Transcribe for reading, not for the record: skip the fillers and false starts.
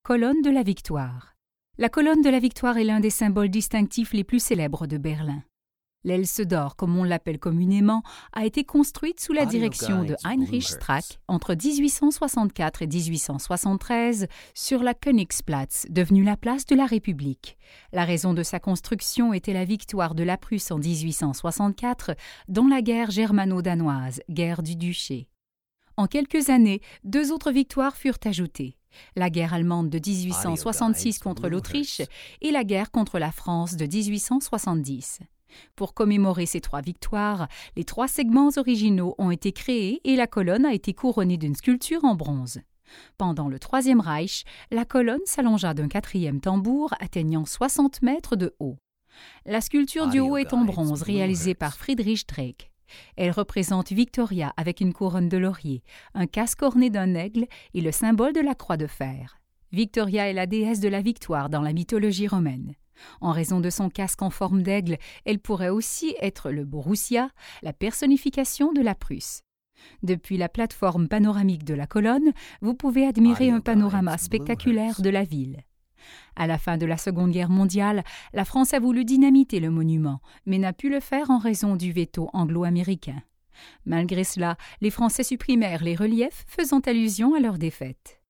Colonne de la Victoire. La colonne de la Victoire est l'un des symboles distinctifs les plus célèbres de Berlin. L'Else d'or, comme on l'appelle communément, a été construite sous la direction de Heinrich Strack entre 1864 et 1873 sur la Königsplatz, devenue la place de la République. La raison de sa construction était la victoire de la Prusse en 1864 dans la guerre germano-danoise, guerre du duché. En quelques années, 2 autres victoires furent ajoutées. La guerre allemande de 1866 contre l'Autriche et la guerre contre la France de 1870. Pour commémorer ces 3 victoires, les 3 segments originaux ont été créés et la colonne a été couronnée d'une sculpture en bronze. Pendant le Troisième Reich, la colonne s'allongea d'un 4e tambour atteignant 60 mètres de haut. La sculpture du haut est en bronze réalisée par Friedrich Dreck. Elle représente Victoria avec une couronne de laurier, un casque orné d'un aigle et le symbole de la croix de fer. Victoria est la déesse de la victoire dans la mythologie romaine. En raison de son casque en forme d'aigle, elle pourrait aussi être le Borussia, la personnification de la Prusse. Depuis la plateforme panoramique de la colonne, vous pouvez admirer un panorama spectaculaire de la ville. À la fin de la Seconde Guerre mondiale, la France a voulu dynamiter le monument, mais n'a pu le faire en raison du veto anglo-américain. Malgré cela, les Français supprimèrent les reliefs faisant allusion à leur défaite.